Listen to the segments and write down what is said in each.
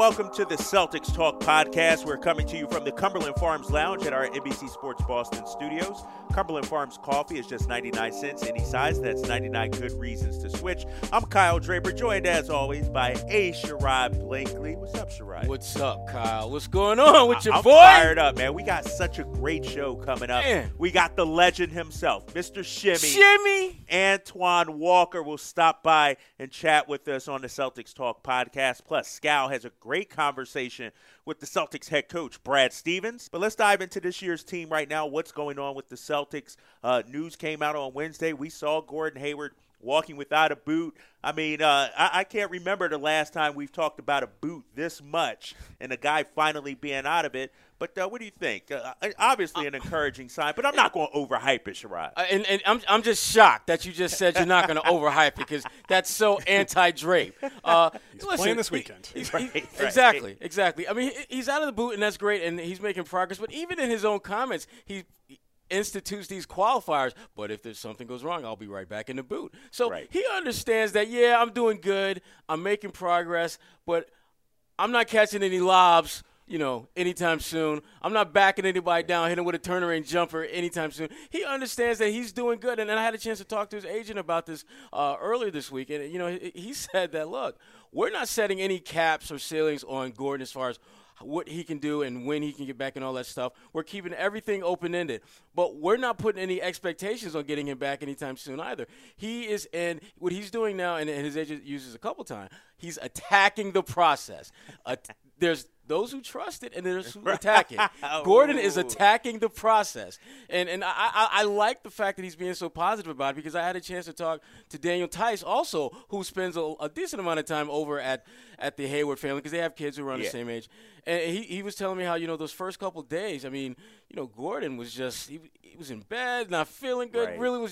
welcome to the Celtics Talk podcast. We're coming to you from the Cumberland Farms Lounge at our NBC Sports Boston studios. Cumberland Farms coffee is just 99 cents any size. That's 99 good reasons to switch. I'm Kyle Draper, joined as always by A. Sherrod Blakely. What's up, Sherrod? What's up, Kyle? What's going on with your I'm boy? Fired up, man. We got such a great show coming up. Man. We got the legend himself, Mr. Shimmy. Antoine Walker will stop by and chat with us on the Celtics Talk podcast. Plus, Scal has a great conversation with the Celtics head coach, Brad Stevens. But let's dive into this year's team right now. What's going on with the Celtics? News came out on Wednesday. We saw Gordon Hayward walking without a boot. I mean, I can't remember the last time we've talked about a boot this much and a guy finally being out of it. But what do you think? Obviously an encouraging sign, but I'm not going to overhype it, Sherrod. And I'm just shocked that you just said you're not going to overhype it because that's so anti-Drape. He's playing this weekend. Right. Exactly. I mean, he's out of the boot, and that's great, and he's making progress. But even in his own comments, he institutes these qualifiers. But if there's something goes wrong, I'll be right back in the boot. So he understands that, yeah, I'm doing good. I'm making progress, but I'm not catching any lobs anytime soon. I'm not backing anybody down, hitting with a turnaround jumper anytime soon. He understands that he's doing good, and I had a chance to talk to his agent about this earlier this week, and he said that, look, we're not setting any caps or ceilings on Gordon as far as what he can do and when he can get back and all that stuff. We're keeping everything open-ended, but we're not putting any expectations on getting him back anytime soon either. He is, and what he's doing now, and his agent uses a couple times, he's attacking the process. There's those who trust it and there's who attack it. Gordon is attacking the process. And I like the fact that he's being so positive about it because I had a chance to talk to Daniel Tice also, who spends a decent amount of time over at the Hayward family because they have kids who are around the same age. And he was telling me how, those first couple of days, I mean, Gordon was just, he was in bed, not feeling good,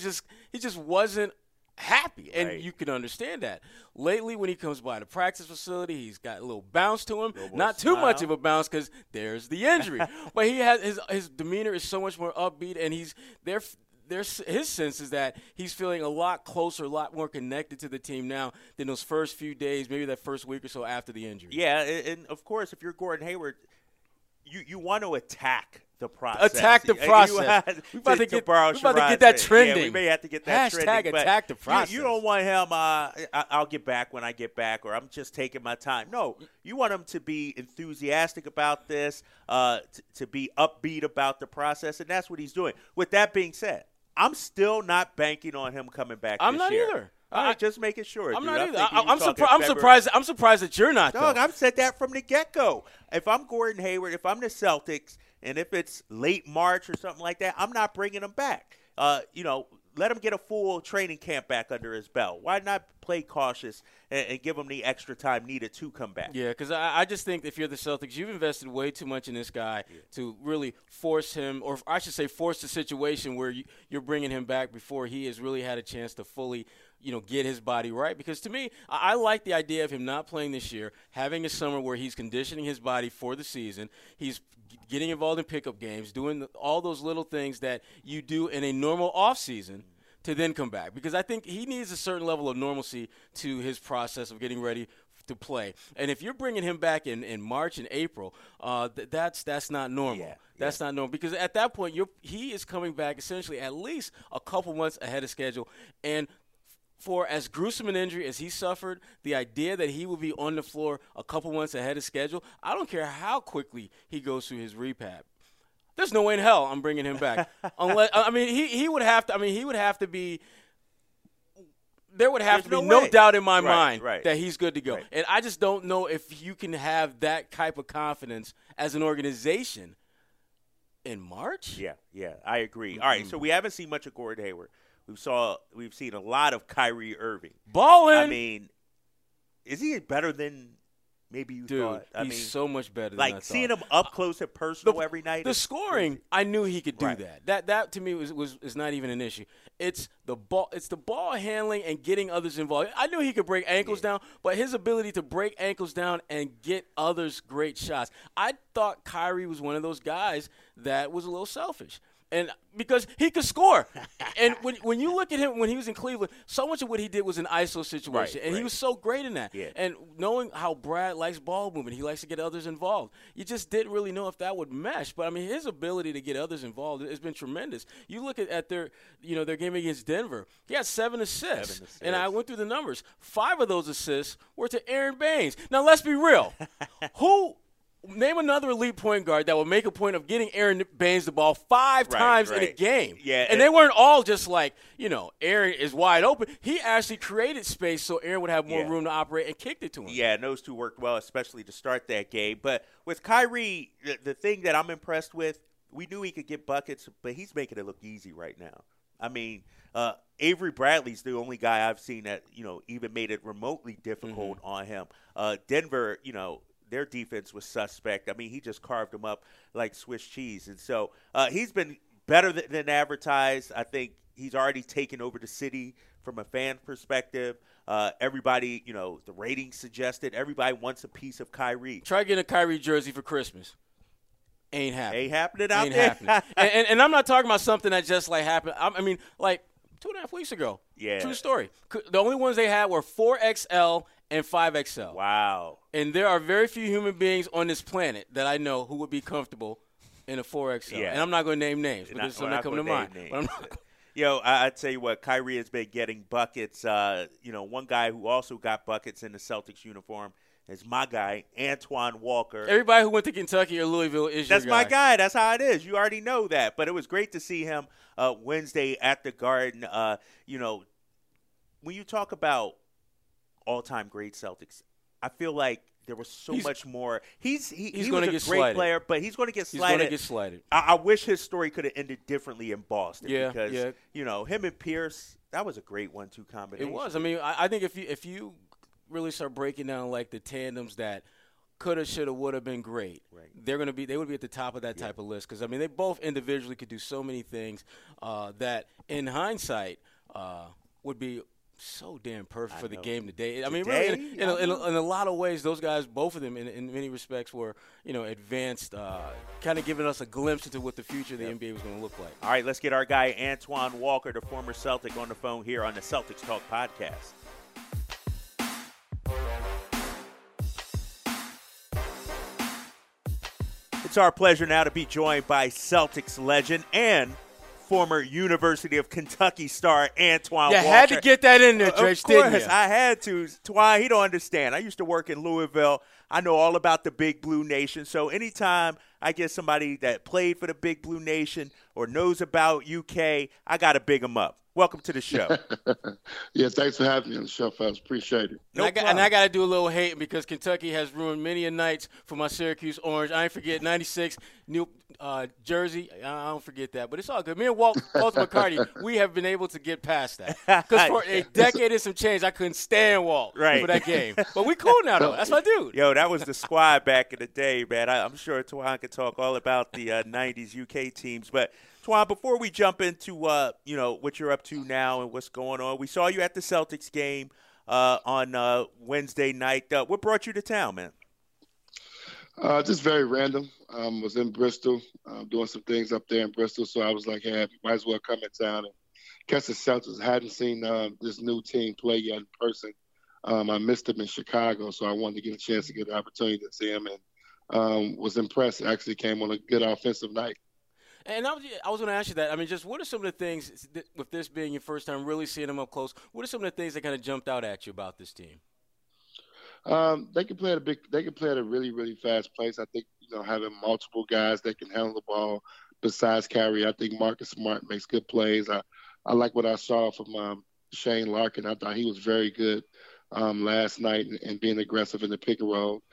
he just wasn't happy, and you can understand that. Lately, when he comes by the practice facility, he's got a little bounce to him. Not too much of a bounce because there's the injury. But he has his demeanor is so much more upbeat, and he's there. His sense is that he's feeling a lot closer, a lot more connected to the team now than those first few days, maybe that first week or so after the injury. Yeah, and of course, if you're Gordon Hayward, you want to attack the process. Attack the process. We're about to get that trending. Yeah, we may have to get that trending. Attack the process. You don't want him, I'll get back when I get back, or I'm just taking my time. No, you want him to be enthusiastic about this, to be upbeat about the process, and that's what he's doing. With that being said, I'm still not banking on him coming back I'm this not year. either. I'm just making sure. I'm dude. not either. I'm I'm surprised that you're not. Dog, I've said that from the get-go. If I'm Gordon Hayward, if I'm the Celtics, and if it's late March or something like that, I'm not bringing him back. Let him get a full training camp back under his belt. Why not play cautious and give him the extra time needed to come back? Yeah, because I just think if you're the Celtics, you've invested way too much in this guy to really force him, or I should say force the situation where you're bringing him back before he has really had a chance to fully get his body right. Because to me, I like the idea of him not playing this year, having a summer where he's conditioning his body for the season. He's getting involved in pickup games, doing all those little things that you do in a normal offseason to then come back. Because I think he needs a certain level of normalcy to his process of getting ready to play. And if you're bringing him back in March and April, that's not normal. Yeah. That's not normal because at that point he is coming back essentially at least a couple months ahead of schedule. And for as gruesome an injury as he suffered, the idea that he will be on the floor a couple months ahead of schedule, I don't care how quickly he goes through his rehab. There's no way in hell I'm bringing him back. Unless he would have to. I mean, he would have to be. There would have to be no doubt in my mind that he's good to go. Right. And I just don't know if you can have that type of confidence as an organization in March. Yeah, I agree. All right, so we haven't seen much of Gordon Hayward. We've seen a lot of Kyrie Irving. Balling. I mean, is he better than maybe you thought? He's so much better than I thought. Seeing him up close and personal every night. The scoring, I knew he could do that. That to me is not even an issue. It's the ball handling and getting others involved. I knew he could break ankles down, but his ability to break ankles down and get others great shots. I thought Kyrie was one of those guys that was a little selfish. And because he could score. And when you look at him when he was in Cleveland, so much of what he did was an ISO situation. And he was so great in that. Yeah. And knowing how Brad likes ball movement, he likes to get others involved. You just didn't really know if that would mesh. But, I mean, his ability to get others involved has been tremendous. You look at their game against Denver. He had 7 assists. And I went through the numbers. 5 of those assists were to Aaron Baines. Now, let's be real. Name another elite point guard that will make a point of getting Aaron Baines the ball 5 times in a game. Yeah, and they weren't all just like, Aaron is wide open. He actually created space so Aaron would have more room to operate and kicked it to him. Yeah, and those two worked well, especially to start that game. But with Kyrie, the thing that I'm impressed with, we knew he could get buckets, but he's making it look easy right now. I mean, Avery Bradley's the only guy I've seen that, even made it remotely difficult on him. Denver, their defense was suspect. I mean, he just carved them up like Swiss cheese. And so he's been better than advertised. I think he's already taken over the city from a fan perspective. Everybody, the ratings suggested everybody wants a piece of Kyrie. Try getting a Kyrie jersey for Christmas. Ain't happening. Ain't happening out Ain't there. Happening. and I'm not talking about something that just happened. I mean, 2.5 weeks ago. Yeah. True story. The only ones they had were 4XL and 5XL. Wow. And there are very few human beings on this planet that I know who would be comfortable in a 4XL. Yeah. And I'm not going to name names, but there's something that come to mind. I tell you what, Kyrie has been getting buckets. One guy who also got buckets in the Celtics uniform is my guy, Antoine Walker. Everybody who went to Kentucky or Louisville is your guy. That's my guy. That's how it is. You already know that. But it was great to see him Wednesday at the Garden. When you talk about all-time great Celtics, I feel like there was so much more. He was a great player, but he's going to get slighted. I wish his story could have ended differently in Boston because him and Pierce, that was a great 1-2 combination. It was. I mean, I think if you really start breaking down like the tandems that coulda, shoulda, woulda been great, they would be at the top of that type of list because I mean they both individually could do so many things that in hindsight would be so damn perfect for the game today. I mean, really, in a lot of ways, those guys, both of them, in many respects, were advanced, kind of giving us a glimpse into what the future of the NBA was going to look like. All right, let's get our guy Antoine Walker, the former Celtic, on the phone here on the Celtics Talk podcast. It's our pleasure now to be joined by Celtics legend and former University of Kentucky star Antoine Walker. You had to get that in there, Dredge, didn't you? I had to. Twan, he don't understand. I used to work in Louisville. I know all about the Big Blue Nation. So anytime I get somebody that played for the Big Blue Nation or knows about UK, I got to big them up. Welcome to the show. Yeah, thanks for having me on the show, fellas. Appreciate it. And I got to do a little hating because Kentucky has ruined many a nights for my Syracuse Orange. I ain't forget 96 New Jersey. I don't forget that, but it's all good. Me and Walter McCarty, we have been able to get past that. Because for a decade and some change, I couldn't stand Walt for that game. But we cool now, though. That's my dude. Yo, that was the squad back in the day, man. I'm sure Twan could talk all about the 90s UK teams. But, Twan, before we jump into, what you're up to now and what's going on, we saw you at the Celtics game on Wednesday night. What brought you to town, man? Just very random. Was in Bristol, doing some things up there in Bristol. So I was like, hey, might as well come in town and catch the Celtics. Hadn't seen this new team play yet in person. I missed them in Chicago, so I wanted to get a chance to get the opportunity to see them and was impressed. Actually came on a good offensive night. And I was going to ask you that. I mean, just what are some of the things, with this being your first time really seeing them up close, what are some of the things that kind of jumped out at you about this team? They can play at a really, really fast pace. I think, having multiple guys that can handle the ball besides Kyrie. I think Marcus Smart makes good plays. I like what I saw from Shane Larkin. I thought he was very good last night and being aggressive in the pick and roll.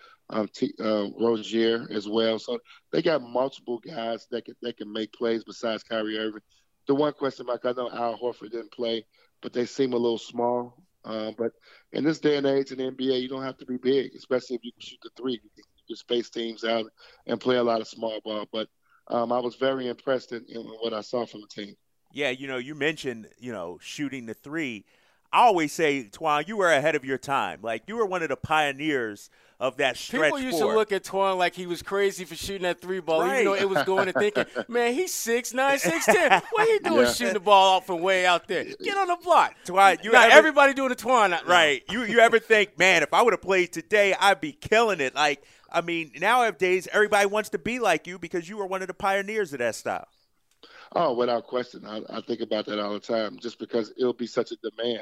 Rozier as well. So they got multiple guys that can make plays besides Kyrie Irving. The one question mark, I know Al Horford didn't play, but they seem a little small. But in this day and age in the NBA, you don't have to be big, especially if you can shoot the three. You can space teams out and play a lot of small ball. But I was very impressed in what I saw from the team. Yeah, you mentioned, shooting the three. I always say, Twan, you were ahead of your time. Like, you were one of the pioneers of that stretch People used to look at Twan like he was crazy for shooting that 3-ball. Right. Even though it was going and thinking, man, he's 6'9", 6'10". What he doing shooting the ball out from way out there? Get on the block. Twan, everybody doing the Twan. Right. You ever think, man, if I would have played today, I'd be killing it. Like, I mean, nowadays, everybody wants to be like you because you were one of the pioneers of that style. Oh, without question. I think about that all the time just because it'll be such a demand,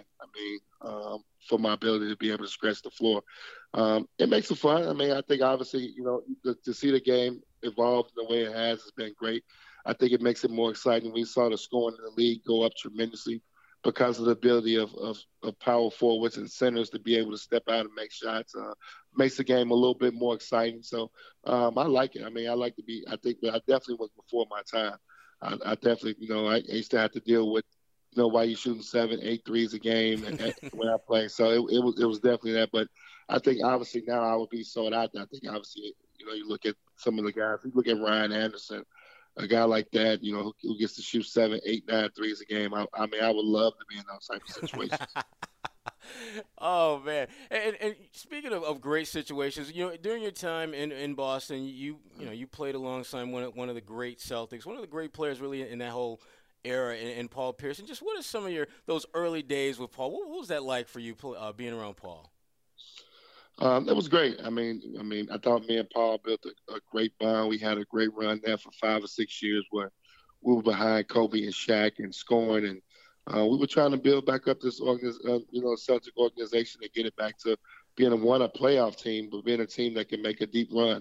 for my ability to be able to scratch the floor. It makes it fun. I mean, I think obviously, to see the game evolve the way it has been great. I think it makes it more exciting. We saw the scoring in the league go up tremendously because of the ability of power forwards and centers to be able to step out and make shots. Makes the game a little bit more exciting. So I like it. I mean, I definitely was before my time. I definitely, I used to have to deal with, why you shooting 7, 8 threes a game when I play. So it was definitely that. But I think obviously now I would be sold out. I think obviously, you look at some of the guys. You look at Ryan Anderson, a guy like that, who gets to shoot 7, 8, 9 threes a game. I would love to be in those type of situations. Oh, man. And speaking of great situations, during your time in Boston, you played alongside one of the great Celtics, one of the great players really in that whole era in Paul Pierce. And just what are some of those early days with Paul? What was that like for you being around Paul? It was great. I mean, I thought me and Paul built a great bond. We had a great run there for 5 or 6 years where we were behind Kobe and Shaq and scoring, and we were trying to build back up this Celtic organization to get it back to being a playoff team, but being a team that can make a deep run.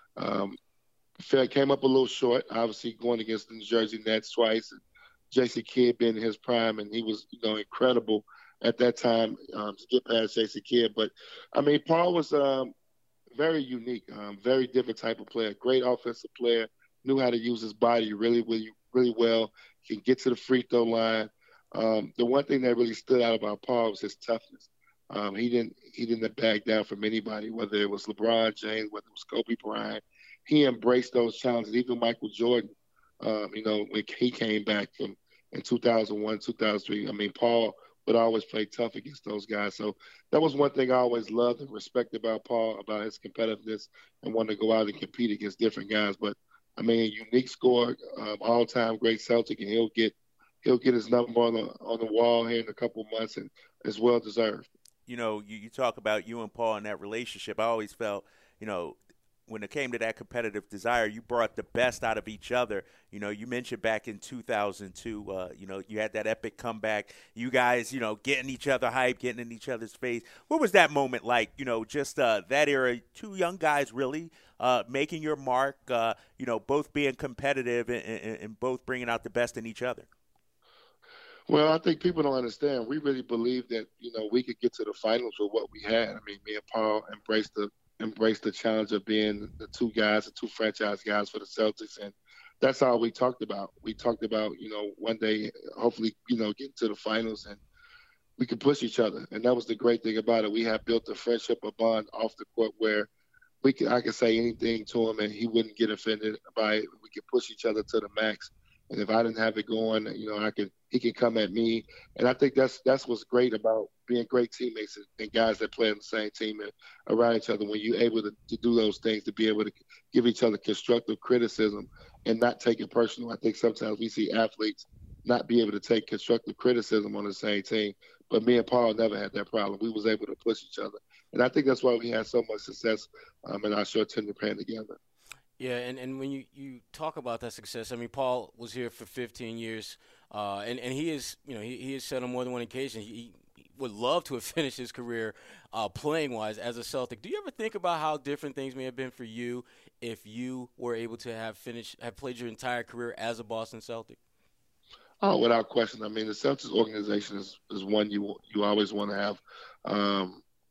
Came up a little short, obviously going against the New Jersey Nets twice, and Jason Kidd being in his prime, and he was incredible at that time to get past Jason Kidd. But, I mean, Paul was very unique, very different type of player, great offensive player, knew how to use his body really, really, really well, can get to the free throw line. The one thing that really stood out about Paul was his toughness. He didn't back down from anybody, whether it was LeBron James, whether it was Kobe Bryant. He embraced those challenges. Even Michael Jordan, when he came back in 2001, 2003. I mean, Paul would always play tough against those guys. So that was one thing I always loved and respected about Paul, about his competitiveness and wanting to go out and compete against different guys. But, I mean, unique scorer, all-time great Celtic, and he'll get his number on the wall here in a couple of months, and it's well deserved. You talk about you and Paul and that relationship. I always felt, when it came to that competitive desire, you brought the best out of each other. You mentioned back in 2002, you had that epic comeback. You guys, getting each other hyped, getting in each other's face. What was that moment like? Just that era, two young guys really making your mark, both being competitive and both bringing out the best in each other. Well, I think people don't understand. We really believe that, we could get to the finals with what we had. I mean, me and Paul embraced the challenge of being the two franchise guys for the Celtics. And that's all we talked about. We talked about, one day, hopefully, getting to the finals and we could push each other. And that was the great thing about it. We have built a friendship, a bond off the court where I could say anything to him and he wouldn't get offended by it. We could push each other to the max. And if I didn't have it going, he could come at me. And I think that's what's great about being great teammates and guys that play on the same team and around each other. When you're able to do those things, to be able to give each other constructive criticism and not take it personal. I think sometimes we see athletes not be able to take constructive criticism on the same team. But me and Paul never had that problem. We was able to push each other. And I think that's why we had so much success in our short tenure playing together. Yeah, and when you talk about that success, I mean, Paul was here for 15 years, and he is, he has said on more than one occasion he would love to have finished his career playing-wise as a Celtic. Do you ever think about how different things may have been for you if you were able to have played your entire career as a Boston Celtic? Oh, without question. I mean, the Celtics organization is one you always want to have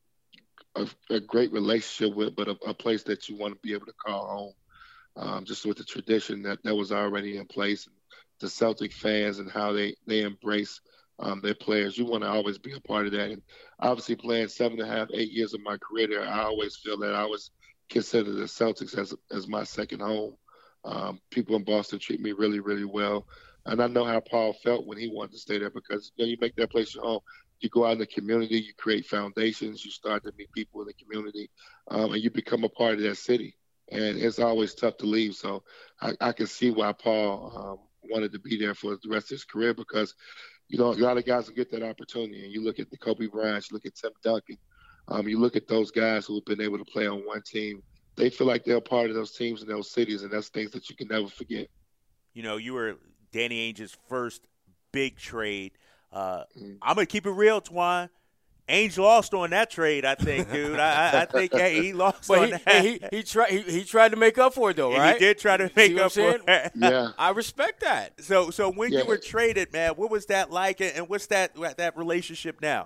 a great relationship with, but a place that you want to be able to call home. Just with the tradition that was already in place, and the Celtic fans and how they embrace their players. You want to always be a part of that. And obviously playing 7.5, 8 years of my career there, I always feel that I was considered the Celtics as my second home. People in Boston treat me really, really well. And I know how Paul felt when he wanted to stay there because you make that place your home. You go out in the community, you create foundations, you start to meet people in the community, and you become a part of that city. And it's always tough to leave. So I can see why Paul wanted to be there for the rest of his career because, a lot of guys will get that opportunity. And you look at the Kobe Bryant, you look at Tim Duncan, you look at those guys who have been able to play on one team. They feel like they're a part of those teams and those cities, and that's things that you can never forget. You were Danny Ainge's first big trade. I'm going to keep it real, Twan. Ainge lost on that trade, I think, dude. I think he lost on that. He tried to make up for it, though, right? He did try to make up for it. Yeah. I respect that. So when you were traded, man, what was that like, and what's that relationship now?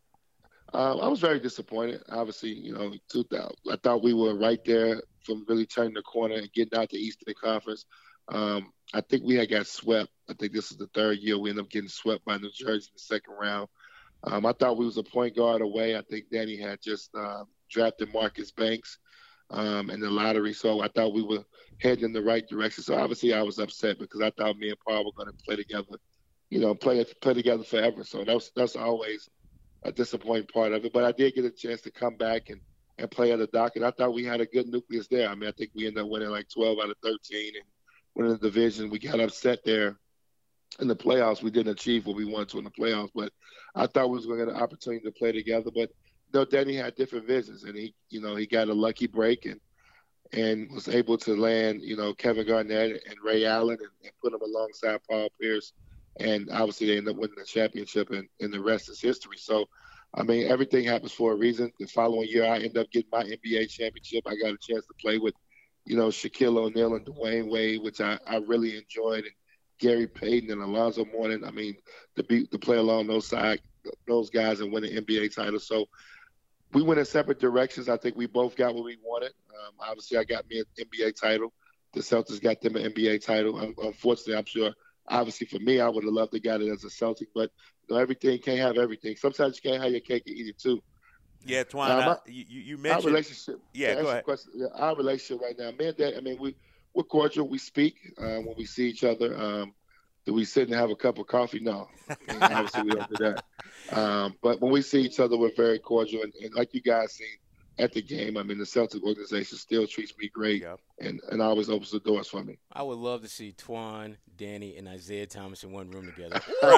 I was very disappointed. Obviously, I thought we were right there from really turning the corner and getting out the Eastern Conference. I think we had got swept. I think this is the third year we ended up getting swept by New Jersey in the second round. I thought we was a point guard away. I think Danny had just drafted Marcus Banks in the lottery, so I thought we were heading in the right direction. So obviously I was upset because I thought me and Paul were going to play together, play together forever. So that's always a disappointing part of it. But I did get a chance to come back and play at the Dock, and I thought we had a good nucleus there. I mean, I think we ended up winning like 12 out of 13 and winning the division. We got upset there in the playoffs. We didn't achieve what we wanted to in the playoffs, but I thought we was going to get an opportunity to play together. But Danny had different visions, and he got a lucky break and was able to land Kevin Garnett and Ray Allen and put them alongside Paul Pierce. And obviously they ended up winning the championship, and the rest is history. So, I mean, everything happens for a reason. The following year, I ended up getting my NBA championship. I got a chance to play with, Shaquille O'Neal and Dwayne Wade, which I really enjoyed, and Gary Payton and Alonzo Mourning. I mean, to play along those guys and win an NBA title. So we went in separate directions. I think we both got what we wanted. Obviously, I got me an NBA title. The Celtics got them an NBA title. Unfortunately, I'm sure. Obviously, for me, I would have loved to got it as a Celtic, but everything can't have everything. Sometimes you can't have your cake and eat it too. Yeah, Twan, you mentioned our relationship. Yeah, go ahead. Our relationship right now, man, Dad. I mean, we're cordial. We speak when we see each other. Do we sit and have a cup of coffee? No, obviously we don't do that. But when we see each other, we're very cordial, and like you guys see at the game, I mean, the Celtic organization still treats me great, and always opens the doors for me. I would love to see Twan, Danny, and Isaiah Thomas in one room together.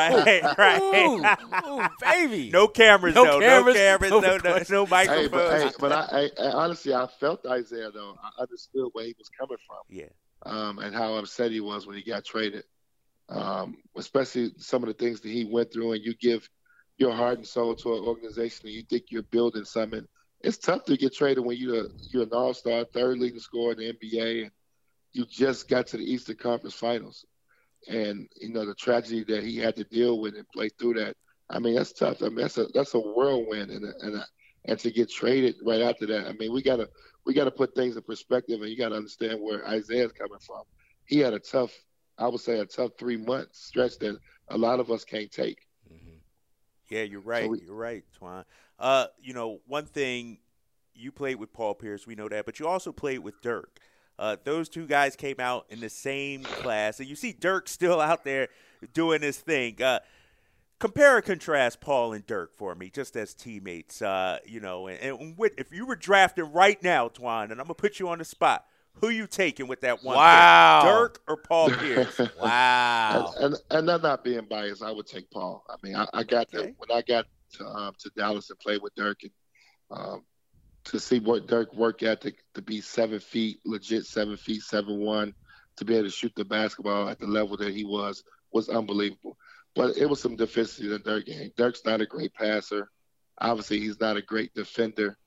Right. Ooh, baby. No cameras, no microphones. But I honestly, I felt Isaiah, though. I understood where he was coming from. Yeah. And how upset he was when he got traded. Especially some of the things that he went through, and you give your heart and soul to an organization and you think you're building something. It's tough to get traded when you're an all-star, third leading scorer in the NBA, and you just got to the Eastern Conference Finals. And, the tragedy that he had to deal with and play through that, I mean, that's tough. I mean, that's a whirlwind, and to get traded right after that, I mean, we gotta put things in perspective, and you got to understand where Isaiah's coming from. He had a tough 3-month stretch that a lot of us can't take. Mm-hmm. Yeah, you're right. You're right, Twan. One thing, you played with Paul Pierce, we know that, but you also played with Dirk. Those two guys came out in the same class, and you see Dirk still out there doing his thing. Compare and contrast Paul and Dirk for me, just as teammates. If you were drafted right now, Twan, and I'm going to put you on the spot, who you taking with that one? Wow. Pick? Dirk or Paul Pierce? Wow. And I'm not being biased. I would take Paul. I mean, I got that when I got to Dallas and play with Dirk, and to see what Dirk work ethic, to be 7 feet, legit 7 feet, 7'1", to be able to shoot the basketball at the level that he was unbelievable. But it was some deficiency in Dirk game. Dirk's not a great passer. Obviously, he's not a great defender.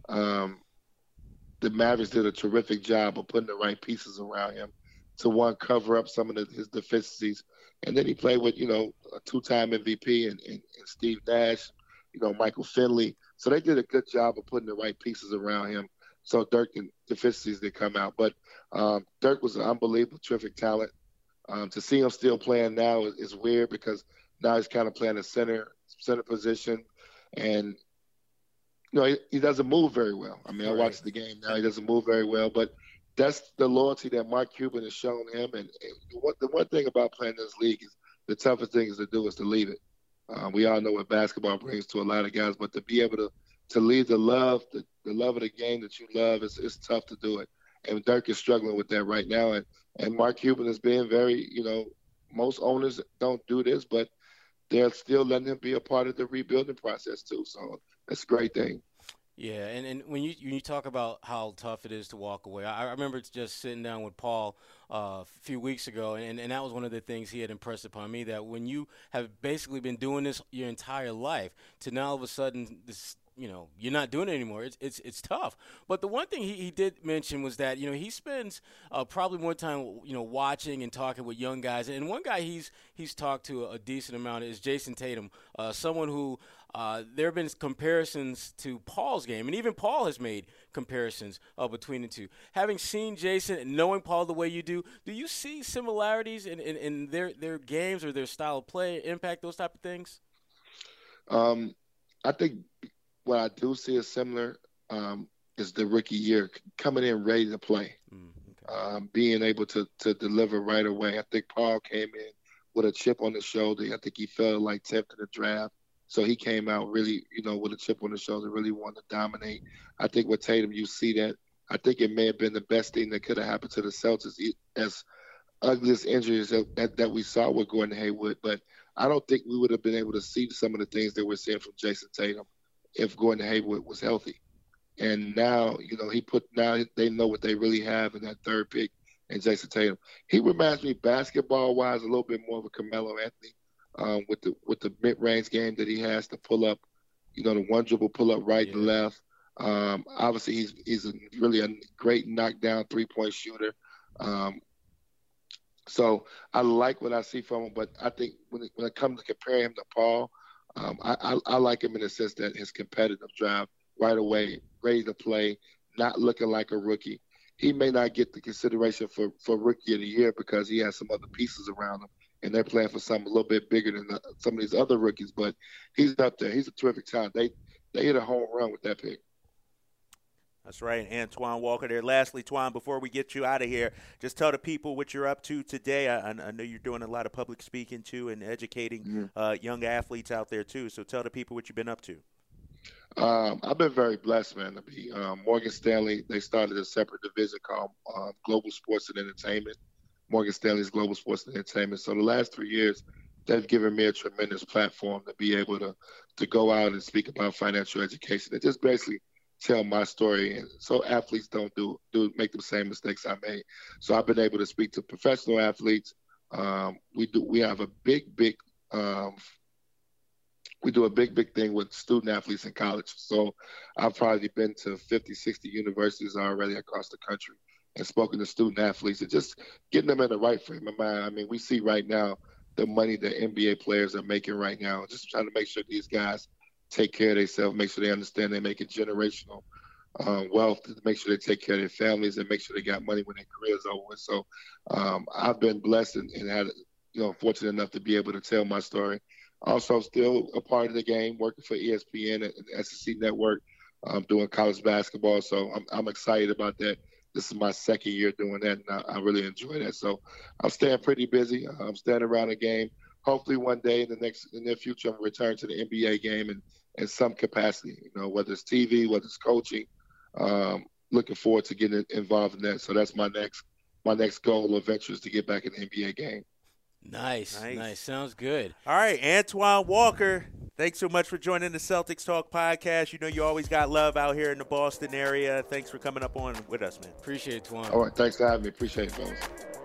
The Mavericks did a terrific job of putting the right pieces around him to cover up some of his deficiencies. And then he played with, a 2-time MVP and Steve Nash, Michael Finley. So they did a good job of putting the right pieces around him. So Dirk and deficiencies did come out. But Dirk was an unbelievable, terrific talent. To see him still playing now is weird because now he's kind of playing a center position. And, he doesn't move very well. I mean, I watched the game now. He doesn't move very well. But that's the loyalty that Mark Cuban has shown him. And the one thing about playing this league is the toughest thing is to do is to leave it. We all know what basketball brings to a lot of guys, but to be able to leave the love of the game that you love, it's tough to do it. And Dirk is struggling with that right now. And Mark Cuban is being very, most owners don't do this, but they're still letting him be a part of the rebuilding process too. So that's a great thing. Yeah, and when you talk about how tough it is to walk away, I remember just sitting down with Paul a few weeks ago, and that was one of the things he had impressed upon me, that when you have basically been doing this your entire life, to now all of a sudden this, you're not doing it anymore. It's tough. But the one thing he did mention was that, he spends probably more time, watching and talking with young guys. And one guy he's talked to a decent amount is Jason Tatum, someone who there have been comparisons to Paul's game. And even Paul has made comparisons between the two. Having seen Jason and knowing Paul the way you do you see similarities in their games or their style of play impact those type of things? I think what I do see is similar is the rookie year, coming in ready to play, being able to deliver right away. I think Paul came in with a chip on his shoulder. I think he felt like 10th in the draft. So he came out really, with a chip on his shoulder, really wanted to dominate. I think with Tatum, you see that. I think it may have been the best thing that could have happened to the Celtics, as ugly as injuries that we saw with Gordon Hayward. But I don't think we would have been able to see some of the things that we're seeing from Jason Tatum if Gordon Hayward was healthy. And now, they know what they really have in that third pick in Jason Tatum. He reminds me basketball-wise a little bit more of a Carmelo Anthony with the mid-range game that he has to pull up, the one dribble pull up right and left. Obviously, he's really a great knockdown three-point shooter. So I like what I see from him, but I think when it comes to comparing him to Paul, I like him in the sense that his competitive drive right away, ready to play, not looking like a rookie. He may not get the consideration for Rookie of the Year because he has some other pieces around him, and they're playing for something a little bit bigger than some of these other rookies. But he's up there. He's a terrific talent. They hit a home run with that pick. That's right, Antoine Walker there. Lastly, Twan, before we get you out of here, just tell the people what you're up to today. I know you're doing a lot of public speaking, too, and educating young athletes out there, too. So tell the people what you've been up to. I've been very blessed, man, to be Morgan Stanley. They started a separate division called Global Sports and Entertainment. Morgan Stanley's Global Sports and Entertainment. So the last 3 years, they've given me a tremendous platform to be able to go out and speak about financial education and just basically tell my story, and so athletes don't make the same mistakes I made. So I've been able to speak to professional athletes. We have a big we do a big thing with student athletes in college. So I've probably been to 50, 60 universities already across the country and spoken to student athletes and just getting them in the right frame of mind. I mean, we see right now the money that NBA players are making right now, just trying to make sure these guys take care of themselves, make sure they understand they're making generational wealth, to make sure they take care of their families and make sure they got money when their career's over. So I've been blessed and had, fortunate enough to be able to tell my story. Also still a part of the game, working for ESPN and SEC Network, doing college basketball. So I'm excited about that. This is my second year doing that, and I really enjoy that. So I'm staying pretty busy. I'm staying around the game. Hopefully one day in the near future, I'm return to the NBA game in some capacity, whether it's TV, whether it's coaching. Looking forward to getting involved in that. So that's my next goal or venture is to get back in the NBA game. Nice. Sounds good. All right, Antoine Walker, thanks so much for joining the Celtics Talk podcast. You always got love out here in the Boston area. Thanks for coming up on with us, man. Appreciate it, Twan. All right, thanks for having me. Appreciate it, fellas.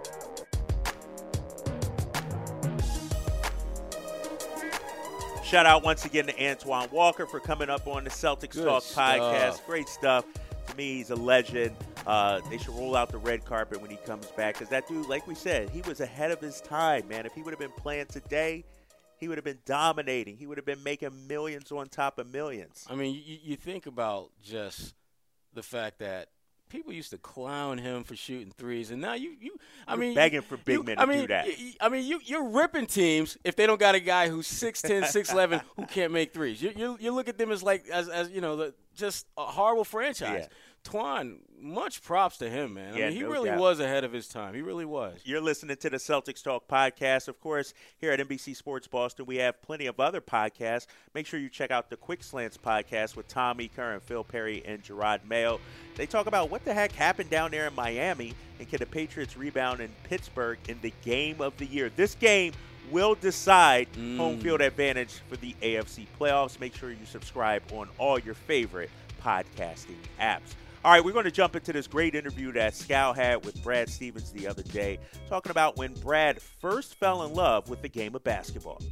Shout out once again to Antoine Walker for coming up on the Celtics Talk podcast. Great stuff. To me, he's a legend. They should roll out the red carpet when he comes back because that dude, like we said, he was ahead of his time, man. If he would have been playing today, he would have been dominating. He would have been making millions on top of millions. I mean, you think about just the fact that people used to clown him for shooting threes, and now you're begging for big men to do that. You're ripping teams if they don't got a guy who's 6'10", 6'11", who can't make threes. You look at them as just a horrible franchise. Twan, much props to him, man. Yeah, I mean, he no really doubt. was ahead of his time. He really was. You're listening to the Celtics Talk podcast. Of course, here at NBC Sports Boston, we have plenty of other podcasts. Make sure you check out the Quick Slants podcast with Tommy Kerr and Phil Perry and Gerard Mayo. They talk about what the heck happened down there in Miami, and can the Patriots rebound in Pittsburgh in the game of the year. This game will decide home field advantage for the AFC playoffs. Make sure you subscribe on all your favorite podcasting apps. All right, we're going to jump into this great interview that Scal had with Brad Stevens the other day, talking about when Brad first fell in love with the game of basketball.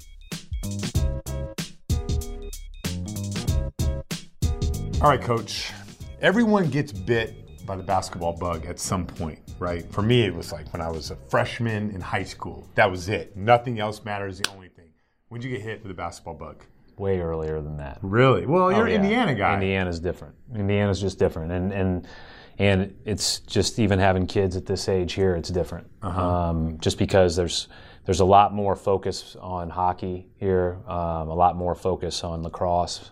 All right, Coach. Everyone gets bit by the basketball bug at some point, right? For me, it was like when I was a freshman in high school. That was it. Nothing else matters, the only thing. When did you get hit with the basketball bug? Way earlier than that. Really? Well, you're an Indiana guy. Indiana's different. Indiana's just different, and it's just even having kids at this age here, it's different. Just because there's a lot more focus on hockey here, a lot more focus on lacrosse,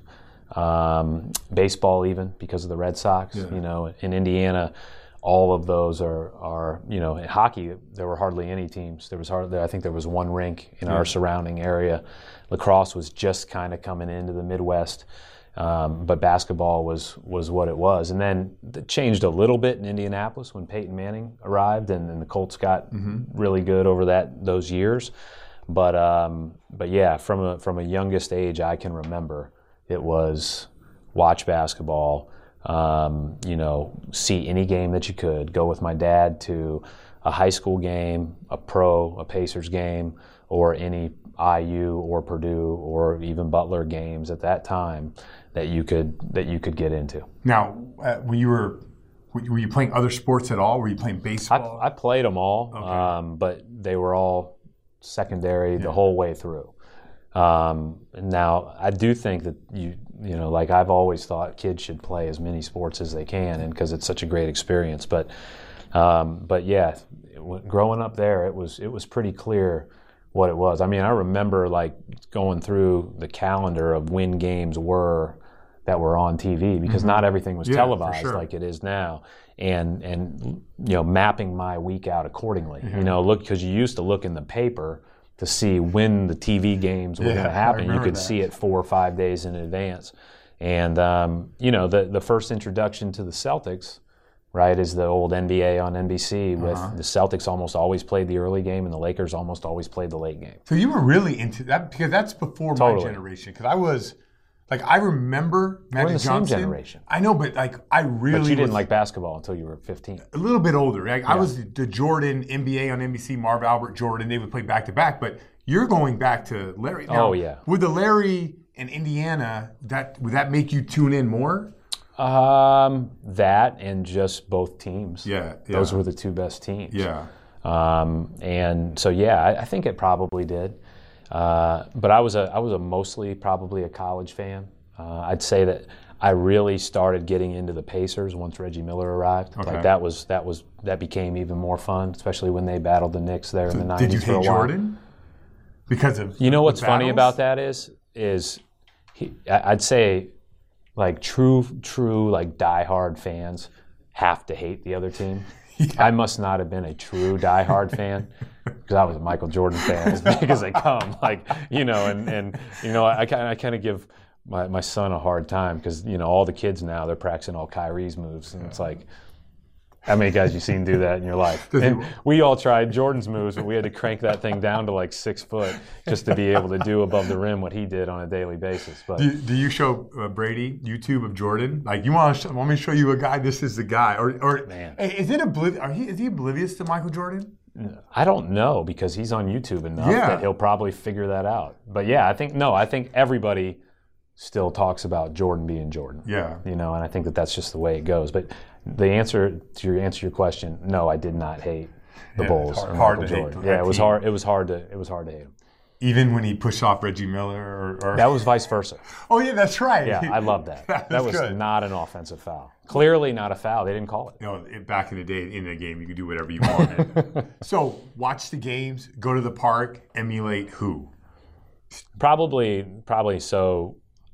baseball even because of the Red Sox. Yeah. You know, in Indiana, all of those are you know, in hockey there were hardly any teams. I think there was one rink in our surrounding area. Lacrosse was just kind of coming into the Midwest, but basketball was what it was. And then it changed a little bit in Indianapolis when Peyton Manning arrived, and the Colts got really good over those years. But yeah, from a youngest age I can remember, it was watch basketball. You know, see any game that you could. Go with my dad to a high school game, a Pacers game, or any IU or Purdue or even Butler games at that time that you could get into. Now, when you were you playing other sports at all? Were you playing baseball? I played them all, Okay. but they were all secondary the whole way through. Now, I do think that you know, like I've always thought kids should play as many sports as they can, and because it's such a great experience. But yeah, growing up there, it was pretty clear what it was. I mean, I remember like going through the calendar of when games were that were on TV, because not everything was televised like it is now, and you know, mapping my week out accordingly. You know, because you used to look in the paper to see when the TV games were going to happen. You could see it 4 or 5 days in advance. And, you know, the first introduction to the Celtics, right, is the old NBA on NBC with the Celtics almost always played the early game and the Lakers almost always played the late game. So you were really into that, because that's before my generation. Because I was, like, I remember Magic Johnson. We're in the same generation. I know, but like I really. But you didn't like basketball until you were 15. A little bit older. Like, I was the Jordan NBA on NBC, Marv Albert, Jordan. They would play back to back. But you're going back to Larry. Now, with the Larry and Indiana, would that make you tune in more? That and just both teams. Yeah. Those were the two best teams. Yeah. And so I think it probably did. But I was a mostly probably a college fan. I'd say that I really started getting into the Pacers once Reggie Miller arrived. Okay. Like that became even more fun, especially when they battled the Knicks there in the 90s. Did you for a hate while. Jordan? Because of what's funny battles? about that is I'd say like true like diehard fans have to hate the other team. I must not have been a true diehard fan, because I was a Michael Jordan fan as big as they come. Like, you know, and you know, I kind of give my son a hard time, because, you know, all the kids now, they're practicing all Kyrie's moves, and it's like, how many guys you seen do that in your life? And we all tried Jordan's moves, but we had to crank that thing down to like 6 foot just to be able to do above the rim what he did on a daily basis. But do you show Brady YouTube of Jordan? Like, you want me to show you a guy? This is the guy, or man, is he oblivious to Michael Jordan? I don't know, because he's on YouTube enough that he'll probably figure that out. But yeah, I think everybody still talks about Jordan being Jordan. Yeah. You know, and I think that's just the way it goes. But the answer to your question, no, I did not hate the Bulls. Hard to Jordan. hate. Yeah, it was hard. It was hard to hate him. Even when he pushed off Reggie Miller, or that was vice versa. Oh yeah, that's right. Yeah, I love that. That was good. Not an offensive foul. Clearly not a foul. They didn't call it. You know, back in the day, in the game, you could do whatever you wanted. So watch the games, go to the park, emulate who? Probably. So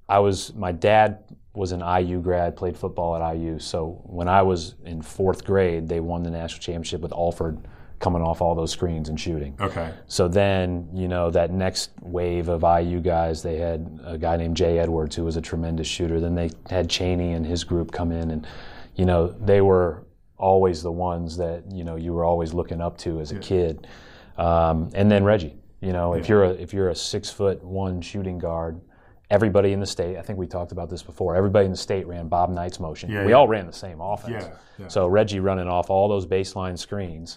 my dad was an IU grad, played football at IU. So when I was in 4th grade, they won the national championship with Alford coming off all those screens and shooting. Okay. So then, that next wave of IU guys, they had a guy named Jay Edwards who was a tremendous shooter. Then they had Chaney and his group come in, and, they were always the ones that, you were always looking up to as a kid. And then Reggie, if you're a 6'1" shooting guard, everybody in the state, I think we talked about this before, everybody in the state ran Bob Knight's motion. We all ran the same offense. So Reggie running off all those baseline screens,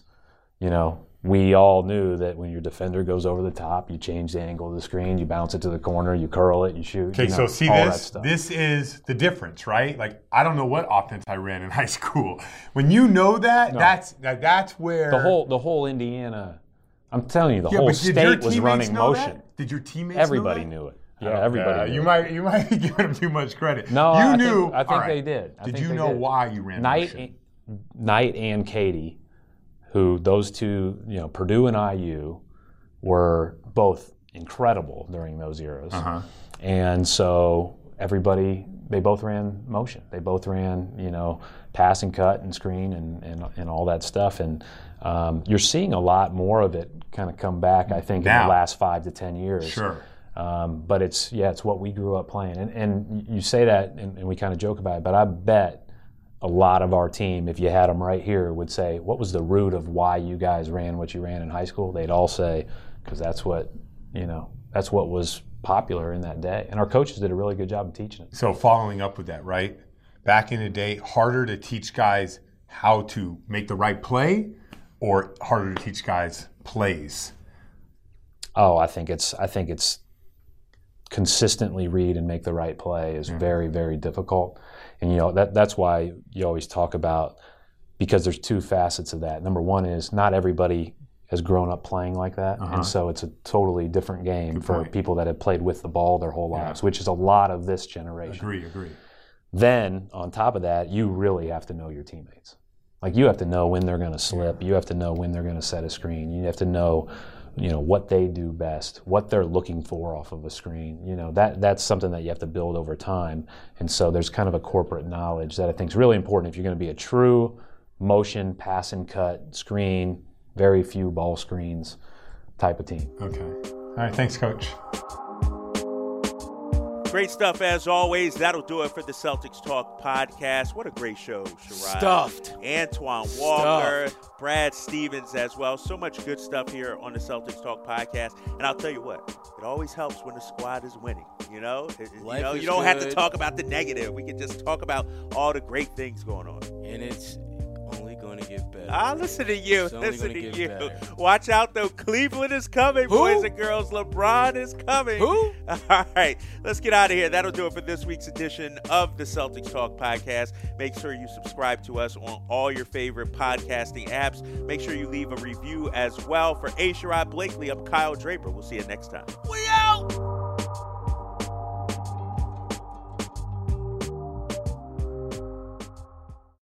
we all knew that when your defender goes over the top, you change the angle of the screen, you bounce it to the corner, you curl it, you shoot. Okay, so see this? This is the difference, right? Like, I don't know what offense I ran in high school. When you know that, that's where the whole Indiana, I'm telling you, the whole state was running motion. Did your teammates Everybody know that? knew it. Yeah, everybody. You might be giving them too much credit. No, you knew. I think they did. Did you know why you ran motion? Knight and Katie, who those two, Purdue and IU, were both incredible during those eras. And so they both ran motion. They both ran, pass and cut and screen and all that stuff. And you're seeing a lot more of it kind of come back, I think, in the last 5 to 10 years. Sure. But it's what we grew up playing. And you say that, and we kind of joke about it, but I bet a lot of our team, if you had them right here, would say, what was the root of why you guys ran what you ran in high school? They'd all say, because that's what was popular in that day. And our coaches did a really good job of teaching it. So following up with that, right? Back in the day, harder to teach guys how to make the right play, or harder to teach guys plays? Oh, I think it's consistently read and make the right play is very, very difficult. And, that's why you always talk about, because there's two facets of that. Number one is not everybody has grown up playing like that. And so it's a totally different game for people that have played with the ball their whole lives, which is a lot of this generation. Agree. Then, on top of that, you really have to know your teammates. Like, you have to know when they're going to slip. You have to know when they're going to set a screen. You have to know, what they do best, what they're looking for off of a screen. That's something that you have to build over time. And so there's kind of a corporate knowledge that I think is really important if you're going to be a true motion, pass and cut, screen, very few ball screens type of team. Okay. All right. Thanks, Coach. Great stuff as always. That'll do it for the Celtics Talk podcast. What a great show, Sherrod. Stuffed. Antoine Walker, Brad Stevens as well. So much good stuff here on the Celtics Talk podcast. And I'll tell you what, it always helps when the squad is winning. You don't have to talk about the negative. We can just talk about all the great things going on. And it's only going to get better. I'll listen to you. Listen to you. Better. Watch out, though. Cleveland is coming, boys and girls. LeBron is coming. Who? All right. Let's get out of here. That'll do it for this week's edition of the Celtics Talk podcast. Make sure you subscribe to us on all your favorite podcasting apps. Make sure you leave a review as well. For Sherrod Blakely, I'm Kyle Draper. We'll see you next time. We out!